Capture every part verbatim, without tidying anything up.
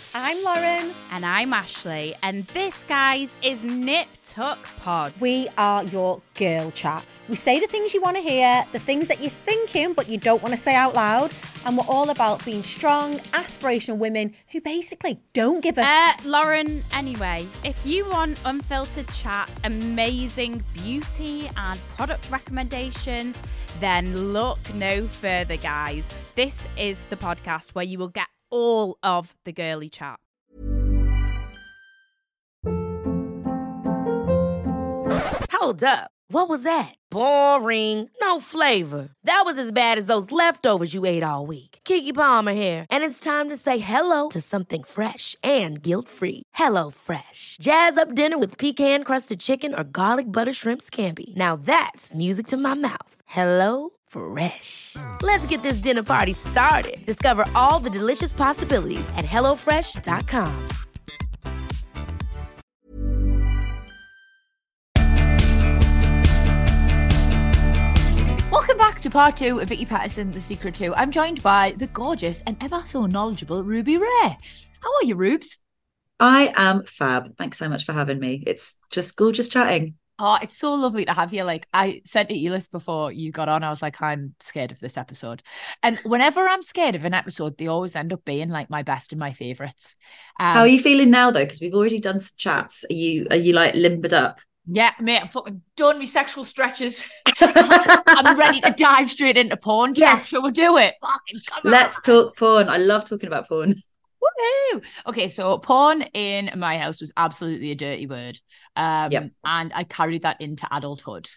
I'm Lauren. And I'm Ashley. And this, guys, is Nip Tuck Pod. We are your girl chat. We say the things you want to hear, the things that you're thinking but you don't want to say out loud. And we're all about being strong, aspirational women who basically don't give a... Uh, Lauren, anyway, if you want unfiltered chat, amazing beauty and product recommendations, then look no further, guys. This is the podcast where you will get all of the girly chat. Hold up. What was that? Boring. No flavor. That was as bad as those leftovers you ate all week. Keke Palmer here, and it's time to say hello to something fresh and guilt-free. Hello Fresh. Jazz up dinner with pecan-crusted chicken or garlic butter shrimp scampi. Now that's music to my mouth. Hello Fresh. Let's get this dinner party started. Discover all the delicious possibilities at hello fresh dot com. Welcome back to part two of Vicky Patterson, The Secret To. I'm joined by the gorgeous and ever so knowledgeable Ruby Ray. How are you, Rubes? I am fab. Thanks so much for having me. It's just gorgeous chatting. Oh, it's so lovely to have you. Like, I said to Elif before you got on, I was like, I'm scared of this episode. And whenever I'm scared of an episode, they always end up being like my best and my favourites. Um, How are you feeling now, though? Because we've already done some chats. Are you, are you like limbered up? Yeah, mate, I'm fucking done with sexual stretches. I'm ready to dive straight into porn. Yes. Shall we do it? Fucking come on. Let's talk porn. I love talking about porn. Woohoo! Okay, so porn in my house was absolutely a dirty word. Um, Yep. And I carried that into adulthood.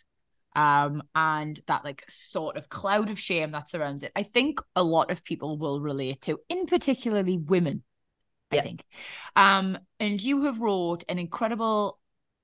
Um, and that like sort of cloud of shame that surrounds it. I think a lot of people will relate to, in particularly women, I Yep. think. Um, and you have wrote an incredible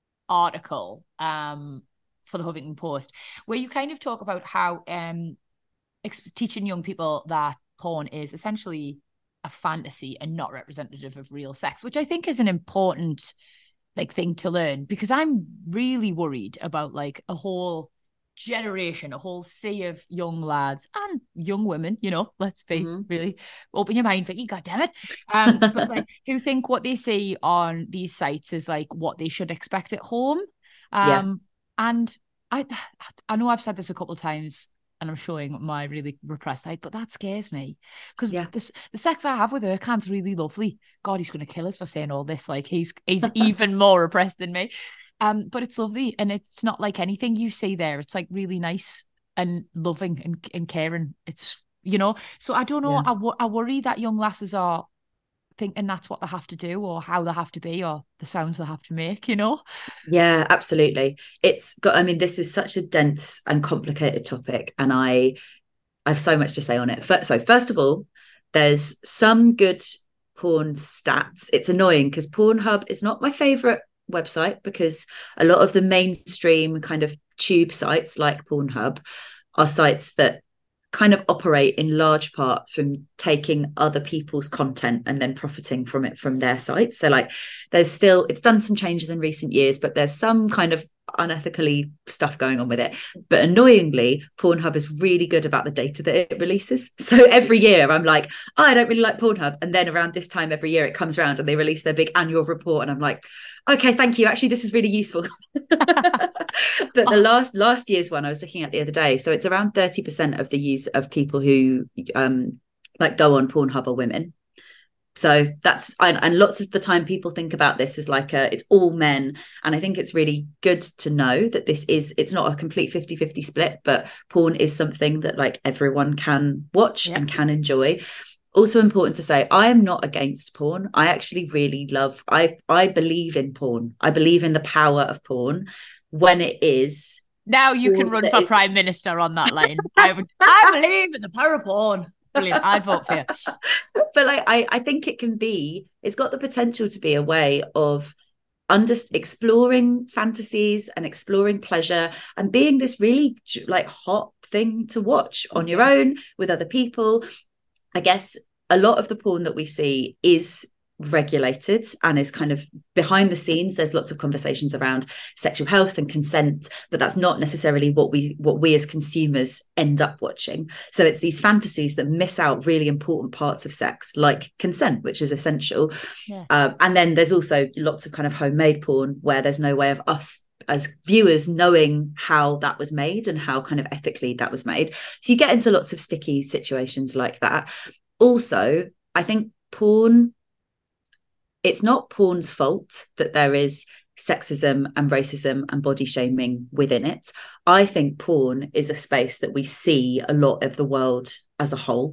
article um, for the Huffington Post where you kind of talk about how um, ex- teaching young people that porn is essentially a fantasy and not representative of real sex, which I think is an important like thing to learn, because I'm really worried about like a whole generation, a whole sea of young lads and young women, you know, let's be Mhm. really open your mind, Vicky, God damn it. Um, but like who think what they see on these sites is like what they should expect at home. Um, Yeah. and I I know I've said this a couple of times and I'm showing my really repressed side, but that scares me because Yeah. the, the sex I have with Ercan's really lovely. God, he's going to kill us for saying all this. Like he's he's even more repressed than me. Um, but it's lovely, and it's not like anything you see there. It's like really nice and loving and, and caring. It's, you know, so I don't know. Yeah. I, wo- I worry that young lasses are thinking that's what they have to do or how they have to be or the sounds they have to make, you know? Yeah, absolutely. It's got, I mean, this is such a dense and complicated topic, and I, I have so much to say on it. But, so first of all, there's some good porn stats. It's annoying because Pornhub is not my favorite website because a lot of the mainstream kind of tube sites like Pornhub are sites that kind of operate in large part from taking other people's content and then profiting from it from their site. So like there's still, it's done some changes in recent years, but there's some kind of unethically stuff going on with it. But annoyingly, Pornhub is really good about the data that it releases. So every year I'm like, oh, I don't really like Pornhub. And then around this time every year it comes around and they release their big annual report. And I'm like, okay, thank you. Actually, this is really useful. But the last last year's one I was looking at the other day, so it's around thirty percent of the use of people who um like go on Pornhub are women. So that's, and, and lots of the time people think about this as like a, it's all men. And I think it's really good to know that this is, it's not a complete fifty-fifty split, but porn is something that like everyone can watch Yeah. and can enjoy. Also important to say, I am not against porn. I actually really love, I, I believe in porn. I believe in the power of porn when it is. Now you can All run that for is- Prime Minister on that line. I would, I believe in the power of porn. Brilliant. I'd vote for you. But like I, I think it can be, it's got the potential to be a way of under exploring fantasies and exploring pleasure and being this really like hot thing to watch on your own with other people. I guess a lot of the porn that we see is regulated and is kind of behind the scenes. There's lots of conversations around sexual health and consent, but that's not necessarily what we what we as consumers end up watching. So it's these fantasies that miss out really important parts of sex, like consent, which is essential. Yeah. Um, and then there's also lots of kind of homemade porn where there's no way of us as viewers knowing how that was made and how kind of ethically that was made. So you get into lots of sticky situations like that. Also, I think porn, it's not porn's fault that there is sexism and racism and body shaming within it. I think porn is a space that we see a lot of the world as a whole.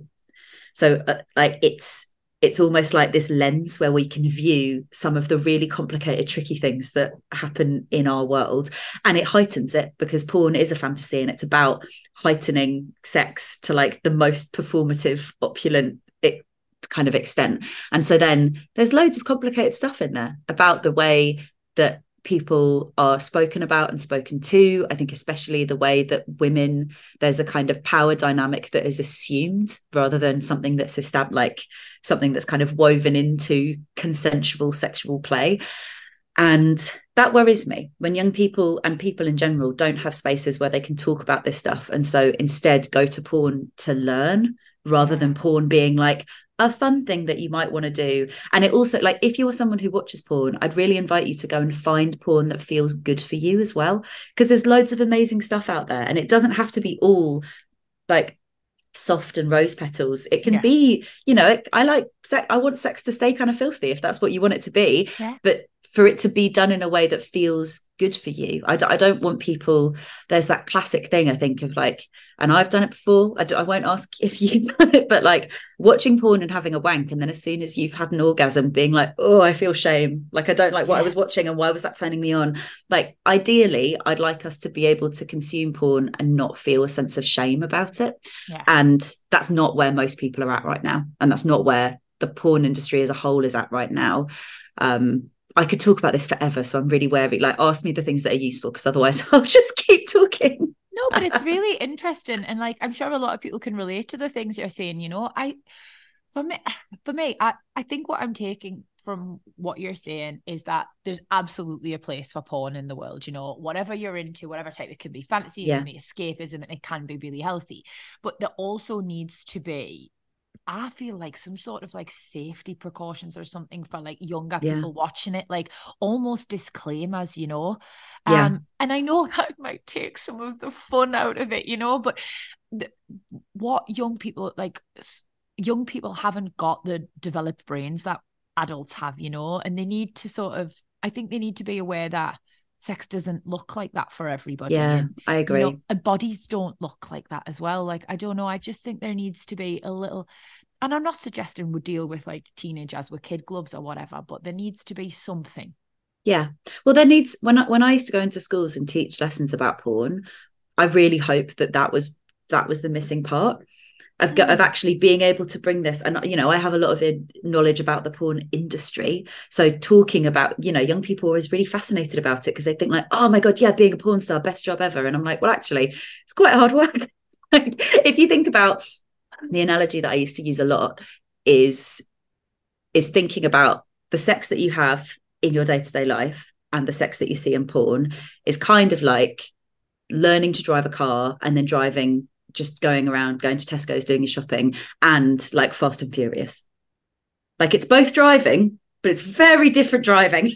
So uh, like it's it's almost like this lens where we can view some of the really complicated, tricky things that happen in our world, and it heightens it because porn is a fantasy and it's about heightening sex to like the most performative, opulent it, kind of extent. And so then there's loads of complicated stuff in there about the way that people are spoken about and spoken to. I think especially the way that women, there's a kind of power dynamic that is assumed rather than something that's established, like something that's kind of woven into consensual sexual play. And that worries me when young people and people in general don't have spaces where they can talk about this stuff, and so instead go to porn to learn rather than porn being like a fun thing that you might want to do. And it also, like, if you're someone who watches porn, I'd really invite you to go and find porn that feels good for you as well, because there's loads of amazing stuff out there, and it doesn't have to be all like soft and rose petals. It can yeah. be, you know, I like sex, I want sex to stay kind of filthy if that's what you want it to be, yeah. but for it to be done in a way that feels good for you. I, d- I don't want people, there's that classic thing, I think, of like, and I've done it before, I, d- I won't ask if you've done it, but like watching porn and having a wank, and then as soon as you've had an orgasm being like, oh, I feel shame, like I don't like what yeah. I was watching and why was that turning me on. Like ideally I'd like us to be able to consume porn and not feel a sense of shame about it, yeah. and that's not where most people are at right now, and that's not where the porn industry as a whole is at right now. um I could talk about this forever, so I'm really wary. Like, ask me the things that are useful, because otherwise I'll just keep talking. No, but it's really interesting, and like I'm sure a lot of people can relate to the things you're saying. You know, I for me, for me, I I think what I'm taking from what you're saying is that there's absolutely a place for porn in the world. You know, whatever you're into, whatever type, it can be fantasy, yeah. it can be escapism, and it can be really healthy. But there also needs to be, I feel like, some sort of like safety precautions or something for like younger yeah. people watching it, like almost disclaimers, you know. Yeah. Um, and I know that might take some of the fun out of it, you know, but th- what young people, like young people haven't got the developed brains that adults have, you know, and they need to sort of, I think they need to be aware that sex doesn't look like that for everybody. Yeah, and, I agree. You know, and bodies don't look like that as well. Like, I don't know. I just think there needs to be a little, and I'm not suggesting we deal with like teenagers with kid gloves or whatever, but there needs to be something. Yeah. Well, there needs, when I, when I used to go into schools and teach lessons about porn, I really hope that that was, that was the missing part of, mm. of actually being able to bring this. And, you know, I have a lot of in, knowledge about the porn industry. So talking about, you know, young people are always really fascinated about it because they think like, oh my God, yeah, being a porn star, best job ever. And I'm like, well, actually, it's quite hard work. Like, if you think about the analogy that I used to use a lot is, is thinking about the sex that you have in your day-to-day life and the sex that you see in porn is kind of like learning to drive a car and then driving, just going around, going to Tesco's, doing your shopping, and like Fast and Furious. Like, it's both driving, but it's very different driving.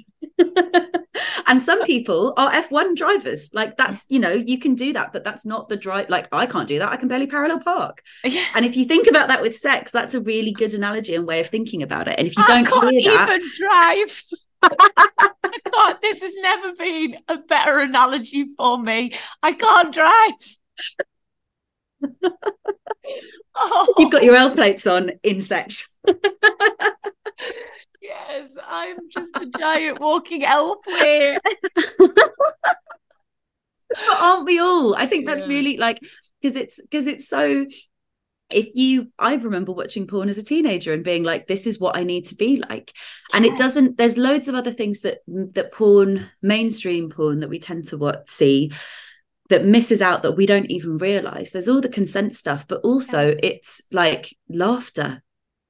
And some people are F one drivers. Like, that's, you know, you can do that, but that's not the drive. Like, I can't do that. I can barely parallel park. Yeah. And if you think about that with sex, that's a really good analogy and way of thinking about it. And if you don't I can't hear that, even drive. I can't. This has never been a better analogy for me. I can't drive. Oh. You've got your L plates on in sex. Yes, I'm just a giant walking L plate. But aren't we all? I think that's yeah. really like, because it's because it's so, if you, I remember watching porn as a teenager and being like, this is what I need to be like. Yeah. And it doesn't, there's loads of other things that that porn, mainstream porn that we tend to what see that misses out, that we don't even realize. There's all the consent stuff, but also yeah. it's like laughter.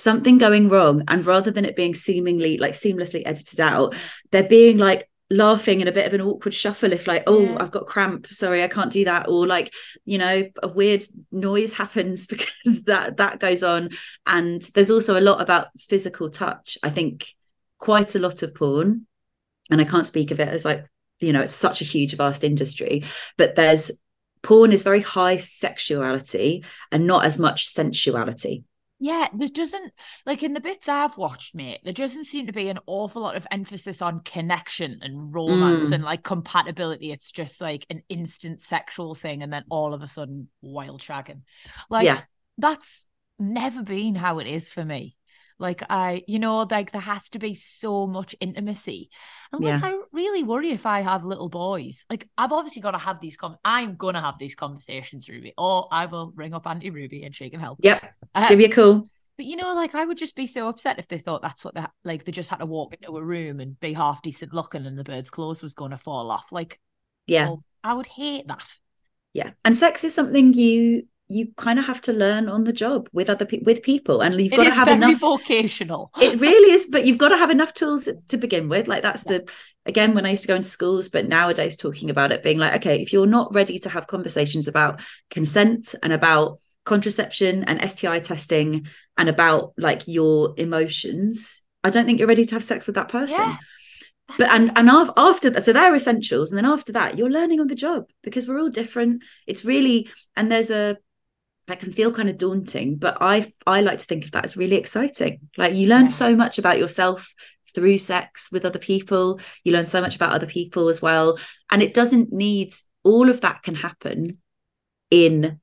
something going wrong, and rather than it being seemingly like seamlessly edited out, they're being like laughing in a bit of an awkward shuffle if like, oh, yeah. I've got cramp, sorry, I can't do that, or like, you know, a weird noise happens because that that goes on. And there's also a lot about physical touch. I think quite a lot of porn, and I can't speak of it as like, you know, it's such a huge vast industry, but there's porn is very high sexuality and not as much sensuality. Yeah, there doesn't, like in the bits I've watched, mate, there doesn't seem to be an awful lot of emphasis on connection and romance mm. and like compatibility. It's just like an instant sexual thing, and then all of a sudden wild shagging. Like, yeah. That's never been how it is for me. Like, I, you know, like there has to be so much intimacy. And like, yeah. I really worry if I have little boys. Like, I've obviously got to have these, com- I'm going to have these conversations, Ruby. Or I will ring up Auntie Ruby and she can help. Yep. Um, Give you a call. But, you know, like, I would just be so upset if they thought that's what they, like, they just had to walk into a room and be half decent looking and the bird's clothes was going to fall off. Like, yeah, oh, I would hate that. Yeah. And sex is something you, you kind of have to learn on the job with other people, with people, and you've got to have enough. It is very vocational. It really is, but you've got to have enough tools to begin with. Like that's yeah. the, again, when I used to go into schools, but nowadays talking about it being like, okay, if you're not ready to have conversations about consent and about contraception and S T I testing and about like your emotions, I don't think you're ready to have sex with that person. Yeah. But and and after that, so they're essentials, and then after that, you're learning on the job because we're all different. It's really, and there's a, that can feel kind of daunting, but I I like to think of that as really exciting. Like you learn yeah. so much about yourself through sex with other people. You learn so much about other people as well, and it doesn't need, all of that can happen in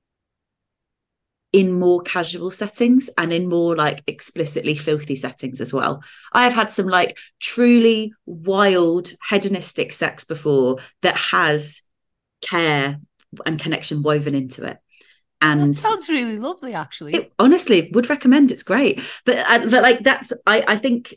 in more casual settings and in more like explicitly filthy settings as well. I have had some like truly wild hedonistic sex before that has care and connection woven into it. And that sounds really lovely, actually. It, honestly, would recommend. It's great. But uh, but like that's, I, I think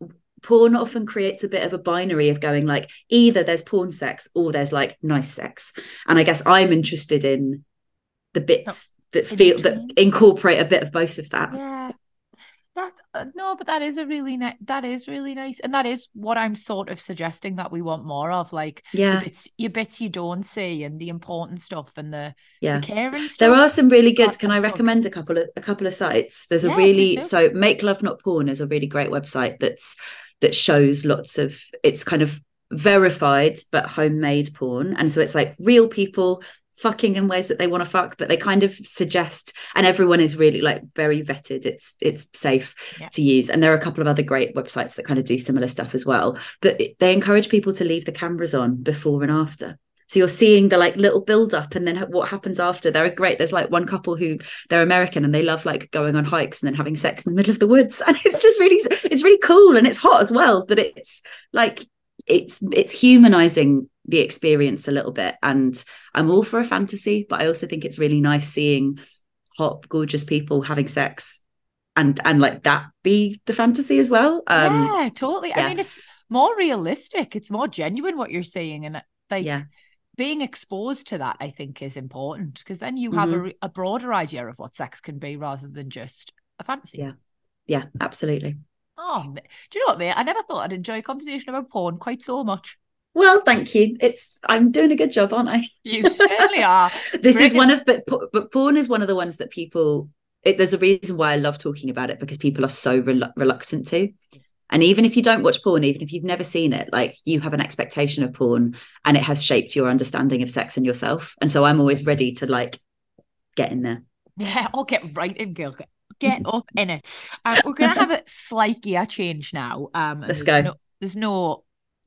porn often creates a bit of a binary of going like either there's porn sex or there's like nice sex. And I guess I'm interested in the bits that in feel between. That incorporate a bit of both of that. Yeah. That uh, no, but that is a really nice. That is really nice, and that is what I'm sort of suggesting that we want more of. Like, yeah, the bits, your bits you don't see, and the important stuff, and the yeah, the caring stuff. There are some really good. That, Can I recommend a couple of a couple of sites? There's a yeah, really so Make Love Not Porn is a really great website that's that shows lots of. It's kind of verified but homemade porn, and so it's like real people fucking in ways that they want to fuck, but they kind of suggest, and everyone is really like very vetted, it's it's safe yeah. to use. And there are a couple of other great websites that kind of do similar stuff as well, but they encourage people to leave the cameras on before and after, so you're seeing the like little build up and then what happens after. They're great. There's like one couple who they're American and they love like going on hikes and then having sex in the middle of the woods, and it's just really it's really cool, and it's hot as well, but it's like it's it's humanizing the experience a little bit. And I'm all for a fantasy, but I also think it's really nice seeing hot, gorgeous people having sex and and like that be the fantasy as well. Um, yeah, totally. Yeah. I mean, it's more realistic. It's more genuine what you're saying, and like yeah. being exposed to that, I think, is important, because then you have mm-hmm. a, a broader idea of what sex can be rather than just a fantasy. Yeah, yeah, absolutely. Oh, do you know what, mate? I never thought I'd enjoy a conversation about porn quite so much. Well, thank you. It's I'm doing a good job, aren't I? You certainly are. This Bring is one of, but but porn is one of the ones that people. It, there's a reason why I love talking about it, because people are so relu- reluctant to. And even if you don't watch porn, even if you've never seen it, like you have an expectation of porn, and it has shaped your understanding of sex and yourself. And so I'm always ready to like get in there. Yeah, I'll get right in, girl. Get up in it. Um, we're gonna have a slight gear change now. Um, Let's go. No, there's no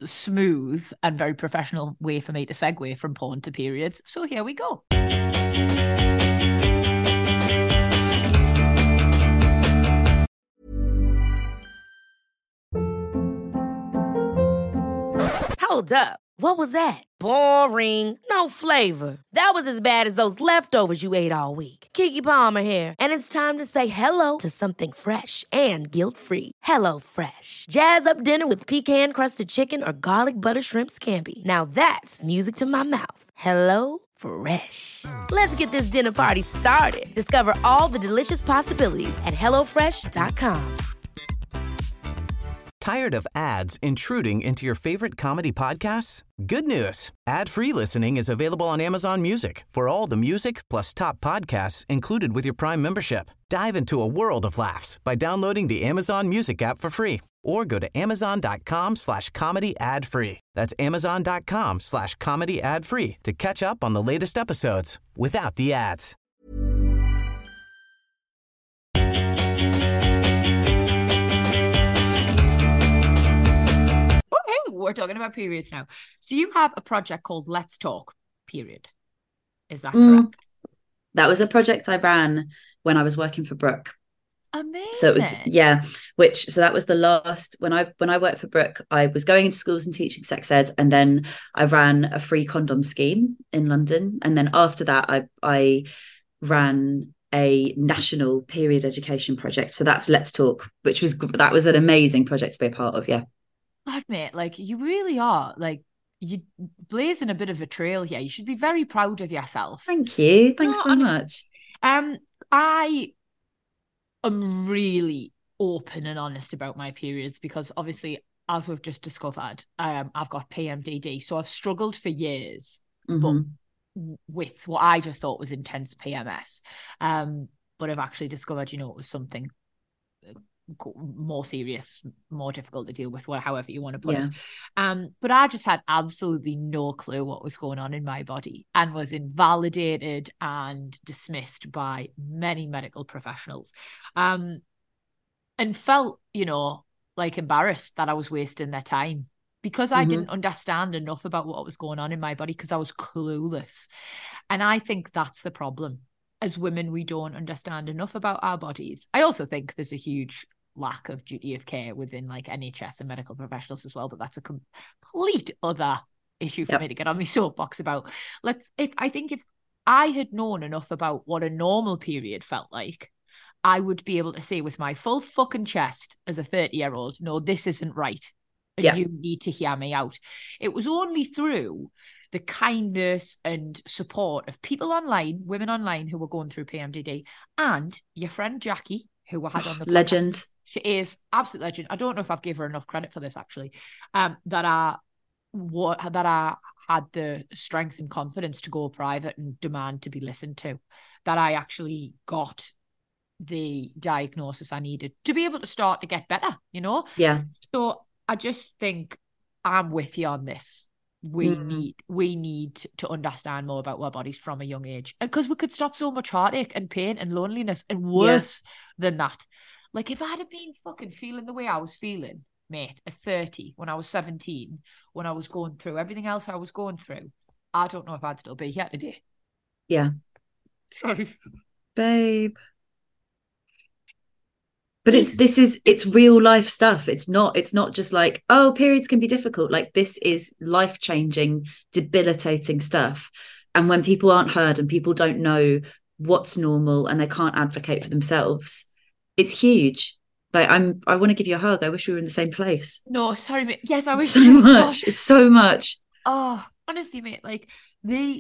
smooth and very professional way for me to segue from porn to periods, so here we go. Hold up. What was that? Boring. No flavor. That was as bad as those leftovers you ate all week. Keke Palmer here, and it's time to say hello to something fresh and guilt-free. Hello Fresh. Jazz up dinner with pecan-crusted chicken or garlic butter shrimp scampi. Now that's music to my mouth. Hello Fresh. Let's get this dinner party started. Discover all the delicious possibilities at hello fresh dot com. Tired of ads intruding into your favorite comedy podcasts? Good news. Ad-free listening is available on Amazon Music for all the music plus top podcasts included with your Prime membership. Dive into a world of laughs by downloading the Amazon Music app for free or go to amazon.com slash comedy ad free. That's amazon.com slash comedy ad free to catch up on the latest episodes without the ads. Okay, we're talking about periods now. So you have a project called Let's Talk, period. Is that Mm. correct? That was a project I ran when I was working for Brooke. Amazing. So it was, yeah, which, so that was the last, when I, when I worked for Brooke, I was going into schools and teaching sex ed. And then I ran a free condom scheme in London. And then after that, I, I ran a national period education project. So that's Let's Talk, which was, that was an amazing project to be a part of. Yeah. God, mate, like you really are like, you blazing a bit of a trail here. You should be very proud of yourself. Thank you. Thanks No, so honest- much. Um, I am really open and honest about my periods because obviously, as we've just discovered, um, I've got P M D D. So I've struggled for years Mhm. w- with what I just thought was intense P M S. Um, but I've actually discovered, you know, it was something more serious, more difficult to deal with, or however you want to put Yeah. it. Um, but I just had absolutely no clue what was going on in my body and was invalidated and dismissed by many medical professionals. Um, and felt, you know, like embarrassed that I was wasting their time because I Mhm. didn't understand enough about what was going on in my body because I was clueless. And I think that's the problem. As women, we don't understand enough about our bodies. I also think there's a huge lack of duty of care within like N H S and medical professionals as well, but that's a complete other issue for Yep. me to get on my soapbox about. Let's if I think if I had known enough about what a normal period felt like, I would be able to say with my full fucking chest as a thirty year old, no, this isn't right. And Yeah. you need to hear me out. It was only through the kindness and support of people online, women online who were going through P M D D, and your friend Jackie, who I had on the podcast. Legend. She is absolute legend. I don't know if I've given her enough credit for this actually. Um, that I what that I had the strength and confidence to go private and demand to be listened to. That I actually got the diagnosis I needed to be able to start to get better, you know? Yeah. So I just think I'm with you on this. We Mm. need we need to understand more about our bodies from a young age, because we could stop so much heartache and pain and loneliness, and worse than that. Like if I'd have been fucking feeling the way I was feeling, mate, at thirty, when I was seventeen, when I was going through everything else I was going through, I don't know if I'd still be here today. Yeah. Sorry. Babe. But it's this is it's real life stuff. It's not it's not just like, oh, periods can be difficult. Like this is life-changing, debilitating stuff. And when people aren't heard and people don't know what's normal and they can't advocate for themselves, it's huge. Like I'm I want to give you a hug. I wish we were in the same place. No, sorry, mate. Yes, I wish So you- much. It's so much. Oh, honestly, mate, like the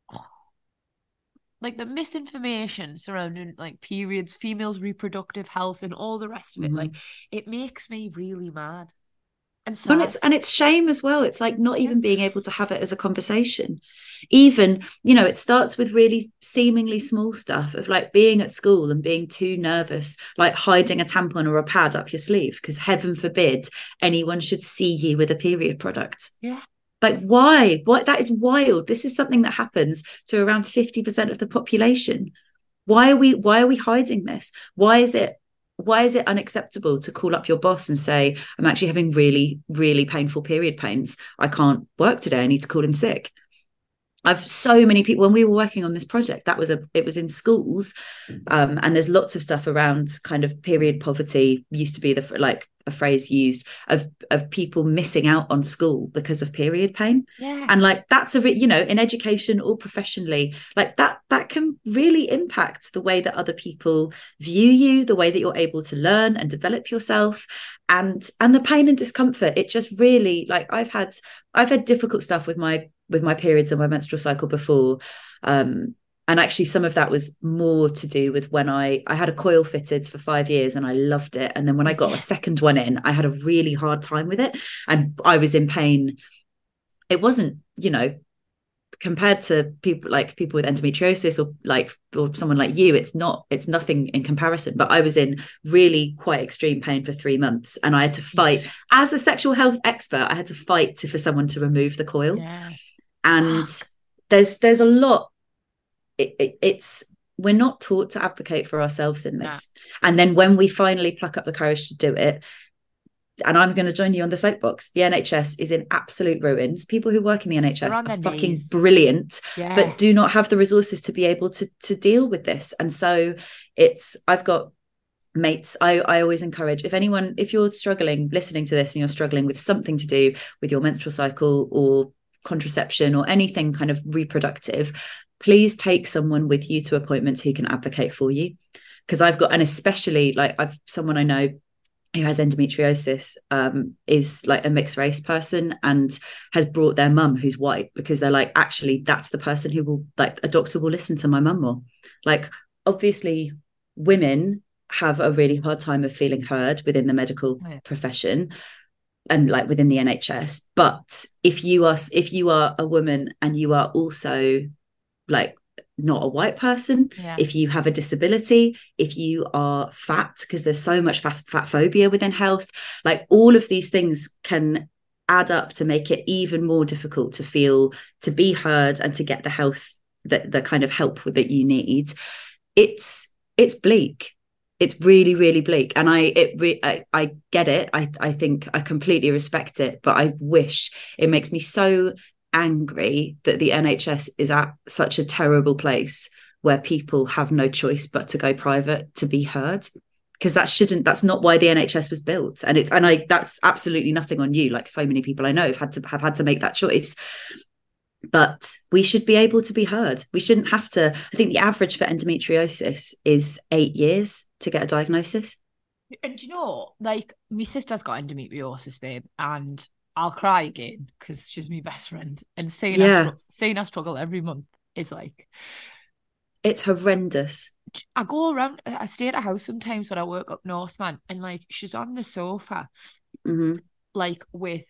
like the misinformation surrounding like periods, females' reproductive health, and all the rest of it, Mhm. like it makes me really mad. And And sad. it's and it's shame as well. It's like not even being able to have it as a conversation. Even, you know, it starts with really seemingly small stuff of like being at school and being too nervous, like hiding a tampon or a pad up your sleeve, because heaven forbid anyone should see you with a period product. Yeah. Like why? What that is wild. This is something that happens to around fifty percent of the population. Why are we why are we hiding this? Why is it why is it unacceptable to call up your boss and say, I'm actually having really, really painful period pains. I can't work today. I need to call in sick. I've so many people, when we were working on this project, that was a, it was in schools. Um, and there's lots of stuff around kind of period poverty used to be the, like a phrase used of of people missing out on school because of period pain. Yeah. And like that's a you know in education or professionally, like that that can really impact the way that other people view you, the way that you're able to learn and develop yourself, and and the pain and discomfort. It just really, like I've had I've had difficult stuff with my with my periods and my menstrual cycle before, um and actually some of that was more to do with when I I had a coil fitted for five years and I loved it, and then when I got yeah. a second one in, I had a really hard time with it and I was in pain. It wasn't, you know, compared to people like people with endometriosis or like or someone like you, it's not it's nothing in comparison, but I was in really quite extreme pain for three months and I had to fight as a sexual health expert. I had to fight to, for someone to remove the coil. Yeah. And there's there's a lot It, it, it's we're not taught to advocate for ourselves in this, yeah. and then when we finally pluck up the courage to do it, and I'm going to join you on the soapbox, the N H S is in absolute ruins. People who work in the N H S are fucking knees. brilliant, yeah. but do not have the resources to be able to to deal with this. And so it's I've got mates, I, I always encourage, if anyone, if you're struggling listening to this and you're struggling with something to do with your menstrual cycle or contraception or anything kind of reproductive, please take someone with you to appointments who can advocate for you. Because I've got, and especially like I've someone I know who has endometriosis, um, is like a mixed race person and has brought their mum who's white, because they're like, actually, that's the person who will, like, a doctor will listen to my mum more. Like, obviously, women have a really hard time of feeling heard within the medical yeah. profession and like within the N H S. But if you are if you are a woman and you are also like not a white person, yeah. if you have a disability, if you are fat, because there's so much fat, fat phobia within health, like all of these things can add up to make it even more difficult to feel, to be heard and to get the health, that the kind of help that you need. It's it's bleak. It's really, really bleak. And I it re- I, I get it. I, I think I completely respect it. But I wish, it makes me so angry that the N H S is at such a terrible place where people have no choice but to go private to be heard. Because that shouldn't, that's not why the N H S was built. And it's, and I, that's absolutely nothing on you. Like so many people I know have had to have had to make that choice. But we should be able to be heard. We shouldn't have to. I think the average for endometriosis is eight years to get a diagnosis. And you know, like my sister's got endometriosis, babe, and I'll cry again because she's my best friend. And seeing, yeah. her, seeing her struggle every month is like... It's horrendous. I go around, I stay at a house sometimes when I work up north, man, and like she's on the sofa, mm-hmm. like with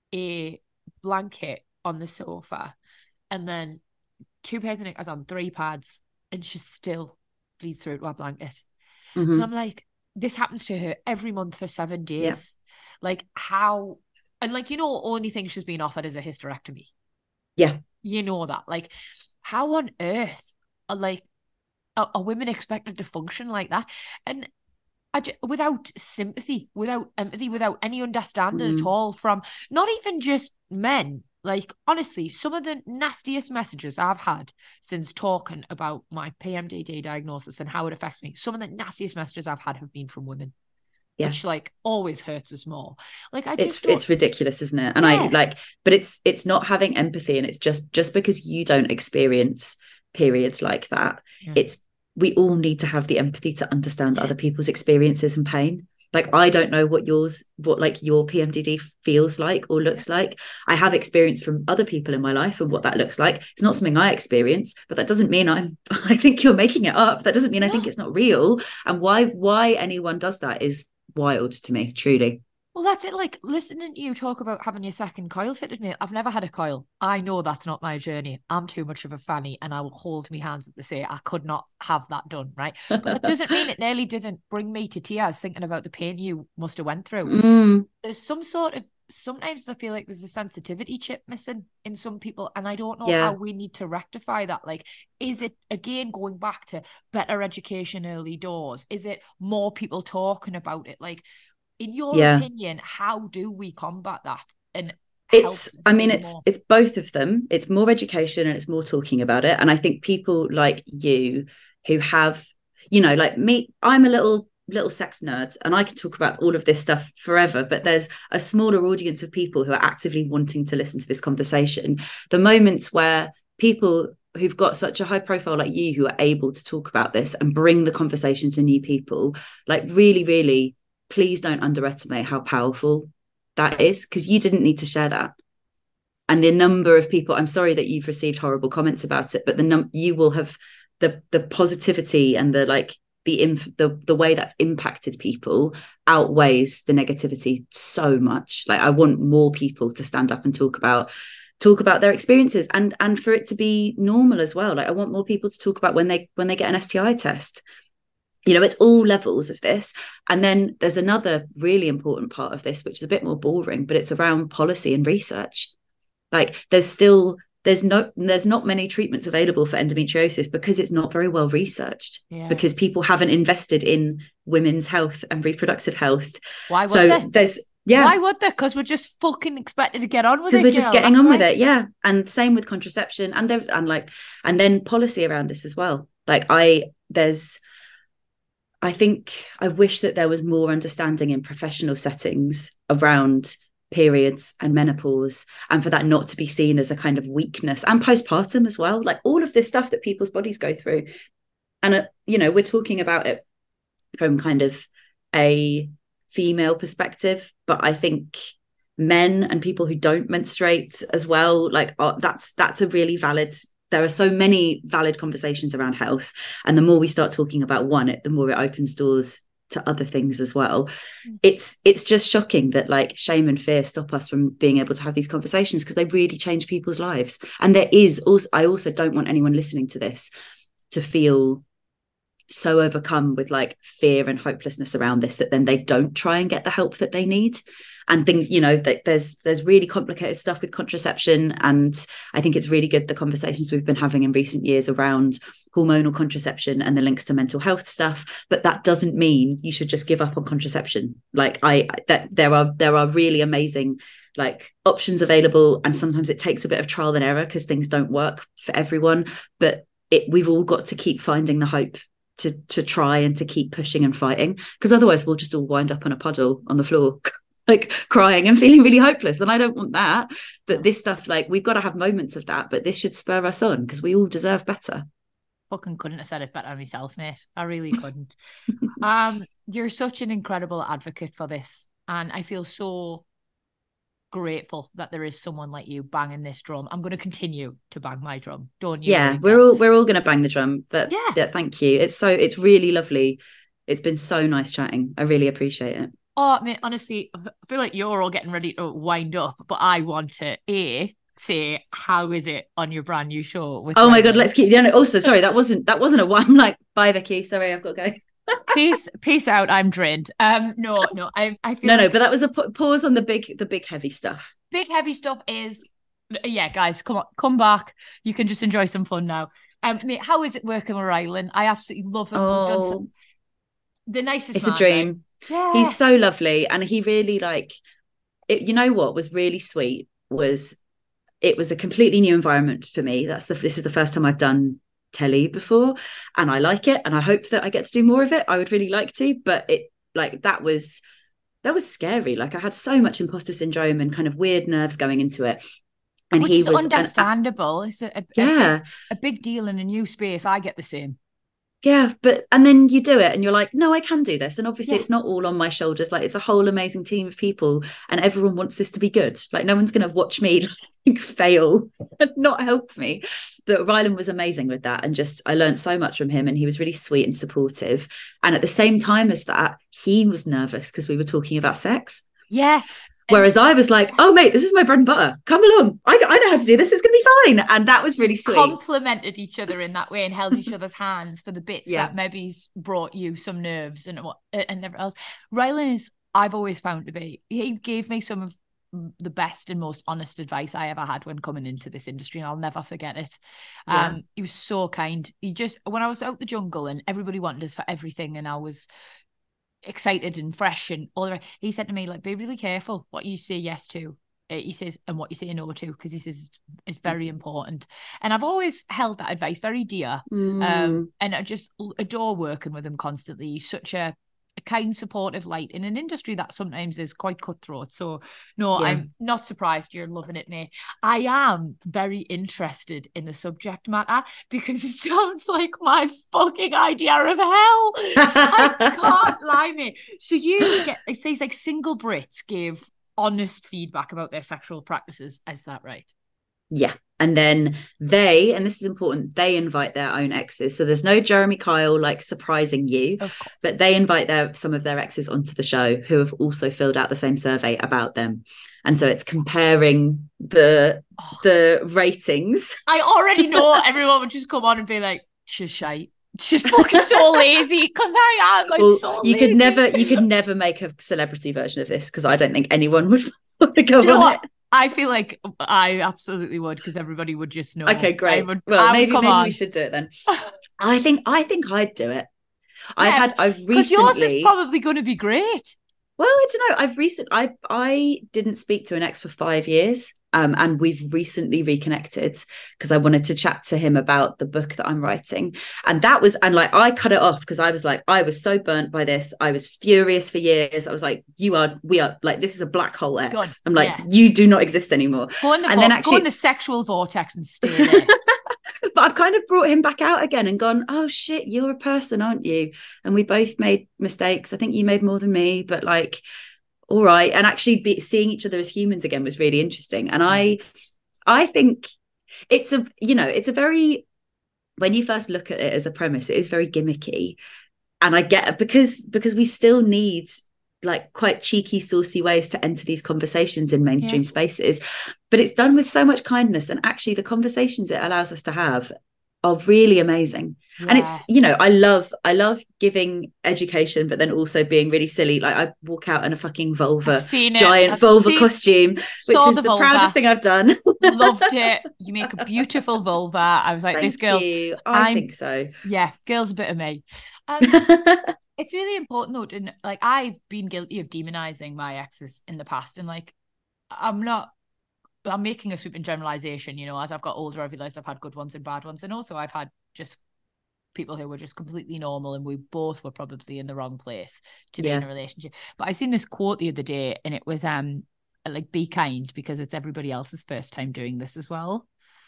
a blanket on the sofa, and then two pairs of knickers on, three pads, and she still bleeds through to her blanket. Mm-hmm. And I'm like, this happens to her every month for seven days. Yeah. Like how, and like, you know, only thing she's been offered is a hysterectomy. Yeah. You know that. Like, how on earth are like, are, are women expected to function like that? And I just, without sympathy, without empathy, without any understanding mm. at all from not even just men. Like, honestly, some of the nastiest messages I've had since talking about my P M D D diagnosis and how it affects me, some of the nastiest messages I've had have been from women. Yeah. Which, like, always hurts us more. Like, I just it's don't... it's ridiculous, isn't it? And yeah. I like, but it's it's not having empathy, and it's just just because you don't experience periods like that. Yeah. It's we all need to have the empathy to understand yeah. other people's experiences and pain. Like, I don't know what yours, what like your P M D D feels like or looks yeah. like. I have experience from other people in my life and what that looks like. It's not something I experience, but that doesn't mean I'm, I think you're making it up. That doesn't mean no. I think it's not real. And why, why anyone does that is wild to me, truly. Well, that's it. Like, listening to you talk about having your second coil fitted, mate. I've never had a coil. I know that's not my journey. I'm too much of a fanny, and I will hold my hands up to say I could not have that done, right? But that doesn't mean it nearly didn't bring me to tears thinking about the pain you must have went through. Mm. There's some sort of, sometimes I feel like there's a sensitivity chip missing in some people, and I don't know yeah. how we need to rectify that. Like, is it, again, going back to better education early doors? Is it more people talking about it? Like, in your yeah. opinion, how do we combat that? And it's, I mean, it's more? it's both of them. It's more education and it's more talking about it. And I think people like you who have, you know, like me, I'm a little little sex nerds, and I can talk about all of this stuff forever, but there's a smaller audience of people who are actively wanting to listen to this conversation. The moments where people who've got such a high profile like you, who are able to talk about this and bring the conversation to new people, like really, really, please don't underestimate how powerful that is, because you didn't need to share that. And the number of people, I'm sorry that you've received horrible comments about it, but the num you will have the the positivity and the like the inf- the the way that's impacted people outweighs the negativity so much. Like I want more people to stand up and talk about talk about their experiences, and and for it to be normal as well. Like I want more people to talk about when they when they get an S T I test. You know, it's all levels of this. And then there's another really important part of this, which is a bit more boring, but it's around policy and research. Like there's still there's no there's not many treatments available for endometriosis because it's not very well researched, yeah. because people haven't invested in women's health and reproductive health. Why would so they? There's yeah. Why would they? Because we're just fucking expected to get on with it. Because we're just know, getting on right. with it, yeah. And same with contraception, and there and like and then policy around this as well. Like I there's I think I wish that there was more understanding in professional settings around periods and menopause, and for that not to be seen as a kind of weakness, and postpartum as well, like all of this stuff that people's bodies go through. And uh, you know, we're talking about it from kind of a female perspective, but I think men and people who don't menstruate as well, like are, that's that's a really valid there are so many valid conversations around health, and the more we start talking about one, it the more it opens doors to other things as well. It's it's just shocking that like shame and fear stop us from being able to have these conversations, because they really change people's lives. And there is also I also don't want anyone listening to this to feel so overcome with like fear and hopelessness around this that then they don't try and get the help that they need. And things, you know, that there's there's really complicated stuff with contraception, and I think it's really good the conversations we've been having in recent years around hormonal contraception and the links to mental health stuff. But that doesn't mean you should just give up on contraception. Like I that there are there are really amazing like options available, and sometimes it takes a bit of trial and error because things don't work for everyone. But it we've all got to keep finding the hope to to try and to keep pushing and fighting, because otherwise we'll just all wind up on a puddle on the floor like crying and feeling really hopeless, and I don't want that. But this stuff, like we've got to have moments of that, but this should spur us on because we all deserve better. Fucking couldn't have said it better myself, mate. I really couldn't. um you're such an incredible advocate for this, and I feel so grateful that there is someone like you banging this drum. I'm going to continue to bang my drum, don't you? Yeah, we're all we're all going to bang the drum. But yeah. yeah, thank you. It's so it's really lovely. It's been so nice chatting. I really appreciate it. Oh, mate, honestly, I feel like you're all getting ready to wind up, but I want to a say, how is it on your brand new show? With oh Rylan? my god, let's keep. Yeah, no, also, sorry, that wasn't that wasn't a one. I'm like, bye, Vicky. Sorry, I've got to go. peace, peace out. I'm drained. Um, no, no, I, I feel no, like no, but that was a pause on the big, the big heavy stuff. Big heavy stuff is, yeah, guys, come on, come back. You can just enjoy some fun now. Um, mate, how is it working with Rylan? I absolutely love him. Oh, We've done some, the nicest. It's man, a dream. Yeah. He's so lovely, and he really like it. You know what was really sweet was it was a completely new environment for me. That's the this is the first time I've done telly before, and I like it, and I hope that I get to do more of it. I would really like to, but it like that was that was scary. Like I had so much imposter syndrome and kind of weird nerves going into it. And Which he is was understandable. An, it's a, a, yeah. a, a big deal in a new space. I get the same. Yeah, but and then you do it and you're like, no, I can do this. And obviously yeah. it's not all on my shoulders. Like it's a whole amazing team of people, and everyone wants this to be good. Like no one's going to watch me like fail and not help me. That Rylan was amazing with that, and just I learned so much from him, and he was really sweet and supportive. And at the same time as that, he was nervous because we were talking about sex. Yeah. Whereas I was like, oh, mate, this is my bread and butter. Come along. I, I know how to do this. It's going to be fine. And that was really sweet. Complemented each other in that way and held each other's hands for the bits yeah. that maybe brought you some nerves and what and everything else. Rylan is, I've always found to be, he gave me some of the best and most honest advice I ever had when coming into this industry, and I'll never forget it. Yeah. Um, he was so kind. He just, when I was out the jungle and everybody wanted us for everything, and I was excited and fresh and all the rest, he said to me, like, be really careful what you say yes to, uh, he says, and what you say no to, because he says it's very important. And I've always held that advice very dear. mm. um and I just adore working with him constantly. He's such a a kind, supportive light in an industry that sometimes is quite cutthroat. So no, Yeah. I'm not surprised you're loving it, mate. I am very interested in the subject matter because it sounds like my fucking idea of hell. I can't lie, mate. So you get, it says like single Brits give honest feedback about their sexual practices. Is that right? Yeah. And then they, and this is important, they invite their own exes. So there's no Jeremy Kyle like surprising you, but they invite their some of their exes onto the show who have also filled out the same survey about them. And so it's comparing the oh. the ratings. I already know everyone would just come on and be like, she's shite. She's fucking so lazy because I am like well, so you lazy. could never you could never make a celebrity version of this because I don't think anyone would want to go you know on what? it. I feel like I absolutely would because everybody would just know. Okay, great. Would, well, would maybe maybe on. we should do it then. I think I think I'd do it. Yeah, I've had I've recently. Because yours is probably going to be great. Well, I don't know. I've recent I I didn't speak to an ex for five years, um, and we've recently reconnected because I wanted to chat to him about the book that I'm writing, and that was and like I cut it off because I was like I was so burnt by this. I was furious for years. I was like, you are we are like this is a black hole ex. God, I'm like yeah. you do not exist anymore. Go in the and vo- then actually go in the sexual vortex and stay there. But I've kind of brought him back out again and gone, oh shit, you're a person, aren't you? And we both made mistakes. I think you made more than me, but like, all right. And actually be, seeing each other as humans again was really interesting. And I, I think it's a, you know, it's a very, when you first look at it as a premise, it is very gimmicky. And I get it because, because we still need like quite cheeky, saucy ways to enter these conversations in mainstream yeah. spaces, but it's done with so much kindness. And actually the conversations it allows us to have are really amazing. Yeah. And it's, you know, I love, I love giving education, but then also being really silly. Like I walk out in a fucking vulva, giant vulva costume, which is the, the proudest thing I've done. Loved it. You make a beautiful vulva. I was like, Thank this girl. You. I I'm, think so. Yeah. Girl's a bit of me. Um, It's really important though, to, like I've been guilty of demonizing my exes in the past, and like I'm not, I'm making a sweeping generalization. You know, as I've got older, I've realized I've had good ones and bad ones, and also I've had just people who were just completely normal, and we both were probably in the wrong place to be yeah. in a relationship. But I seen this quote the other day, and it was um like, be kind because it's everybody else's first time doing this as well,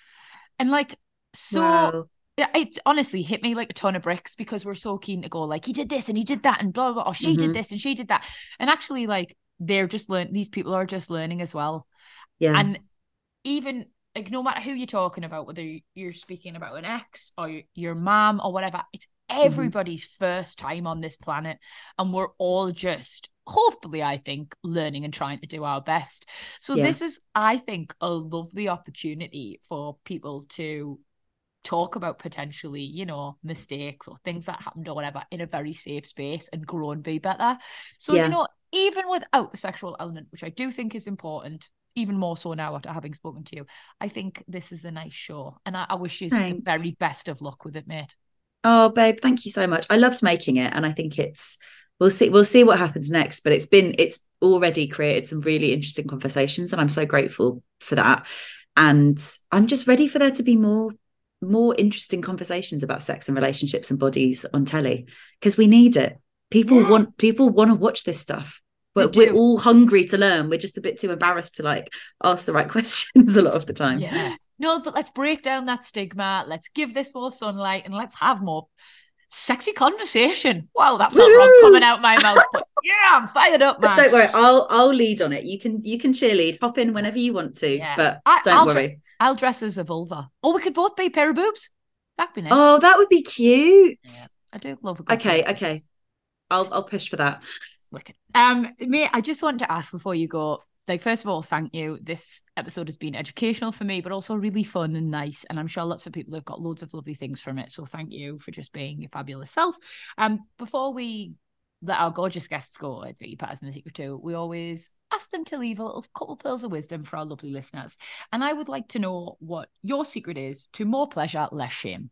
and like so. Wow. It honestly hit me like a ton of bricks because we're so keen to go like he did this and he did that and blah blah, blah or she mm-hmm. did this and she did that, and actually like they're just learn these people are just learning as well. Yeah. And even like no matter who you're talking about, whether you're speaking about an ex or your, your mom or whatever, it's everybody's mm-hmm. first time on this planet, and we're all just hopefully I think learning and trying to do our best. So yeah. this is I think a lovely opportunity for people to talk about potentially, you know, mistakes or things that happened or whatever in a very safe space and grow and be better. So, yeah. you know, even without the sexual element, which I do think is important, even more so now after having spoken to you, I think this is a nice show. And I, I wish you the very best of luck with it, mate. Oh, babe, thank you so much. I loved making it. And I think it's, we'll see, we'll see what happens next, but it's been, it's already created some really interesting conversations, and I'm so grateful for that. And I'm just ready for there to be more more interesting conversations about sex and relationships and bodies on telly, because we need it. People yeah. want people want to watch this stuff, but we're all hungry to learn. We're just a bit too embarrassed to like ask the right questions a lot of the time. Yeah. No, but let's break down that stigma. Let's give this more sunlight, and let's have more sexy conversation. Wow, that felt Woo! wrong coming out my mouth, but yeah, I'm fired up, man. Don't worry, I'll I'll lead on it. You can you can cheerlead, hop in whenever you want to, yeah. but I, don't I'll worry. Dre- I'll dress as a vulva. Or we could both be a pair of boobs. That'd be nice. Oh, that would be cute. Yeah, I do love a good Okay, okay. I'll I'll push for that. Wicked. Um, mate, I just want to ask before you go, like, first of all, thank you. This episode has been educational for me, but also really fun and nice. And I'm sure lots of people have got loads of lovely things from it. So thank you for just being your fabulous self. Um, before we let our gorgeous guests go at the Pat and the Secret too, we always ask them to leave a little couple pearls of wisdom for our lovely listeners. And I would like to know what your secret is to more pleasure, less shame.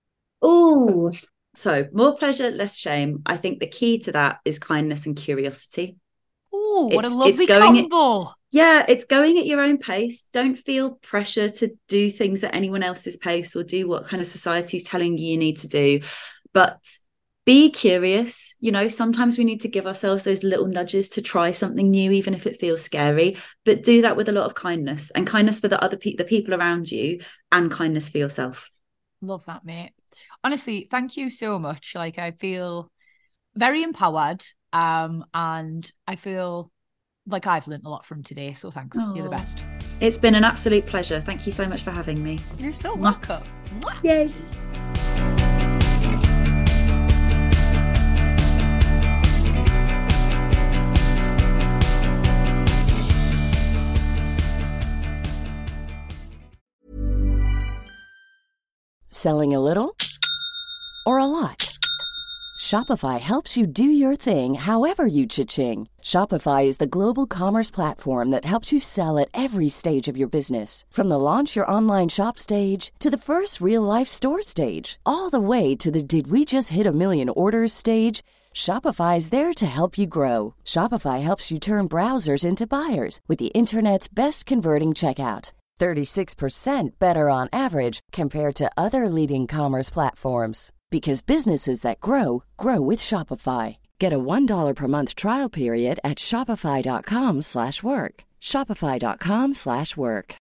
Oh, so more pleasure, less shame. I think the key to that is kindness and curiosity. Oh, what a lovely combo. At, yeah, it's going at your own pace. Don't feel pressure to do things at anyone else's pace or do what kind of society's telling you you need to do. But be curious. You know, sometimes we need to give ourselves those little nudges to try something new, even if it feels scary, but do that with a lot of kindness, and kindness for the other pe- the people around you, and kindness for yourself. Love that, mate. Honestly, thank you so much. Like, I feel very empowered, um, and I feel like I've learned a lot from today. So thanks. Oh, you're the best. It's been an absolute pleasure. Thank you so much for having me. You're so welcome. Yay. Selling a little or a lot? Shopify helps you do your thing however you cha-ching. Shopify is the global commerce platform that helps you sell at every stage of your business. From the launch your online shop stage to the first real-life store stage, all the way to the did we just hit a million orders stage. Shopify is there to help you grow. Shopify helps you turn browsers into buyers with the internet's best converting checkout. thirty-six percent better on average compared to other leading commerce platforms. Because businesses that grow, grow with Shopify. Get a one dollar per month trial period at shopify.com slash work. Shopify.com slash work.